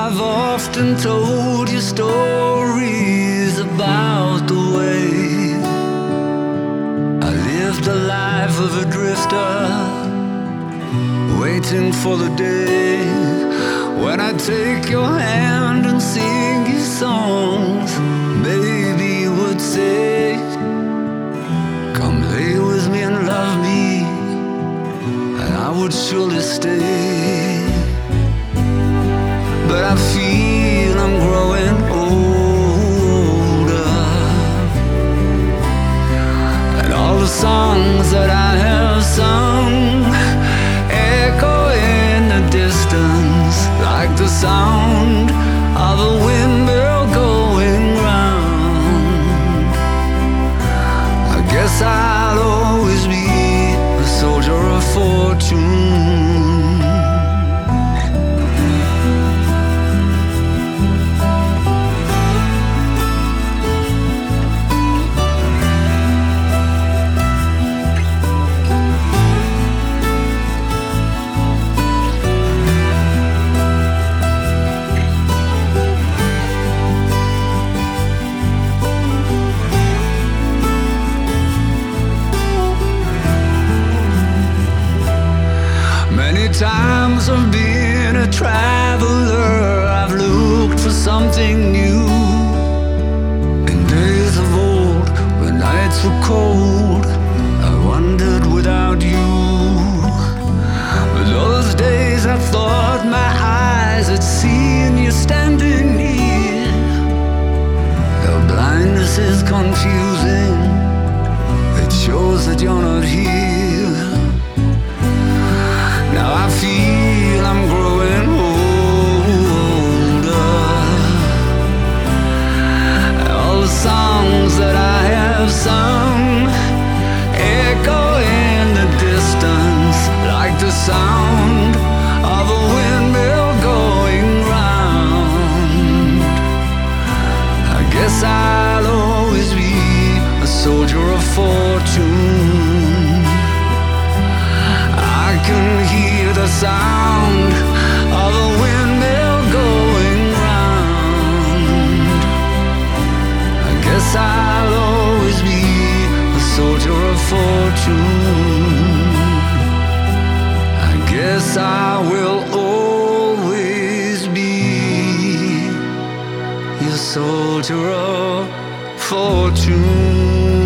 I've often told you stories about the way I lived the life of a drifter, waiting for the day when I take your hand and sing you songs. Maybe you would say, come lay with me and love me, and I would surely stay. But I feel I'm growing older, and all the songs that I have sung echo in the distance like the sound of a windmill going round. I guess I'll always be a soldier of fortune. Many times I've been a traveler, I've looked for something new. In days of old, when nights were cold, I wandered without you. But those days I thought my eyes had seen you standing near. Your blindness is confusing, it shows that you're not here. Now I feel I'm growing older, all the songs that I have sung echo in the distance like the sound of a windmill going round. I guess I'll always be a soldier of fortune. I can hear the sound of a windmill going round. I guess I'll always be a soldier of fortune. I guess I will always be your soldier of fortune.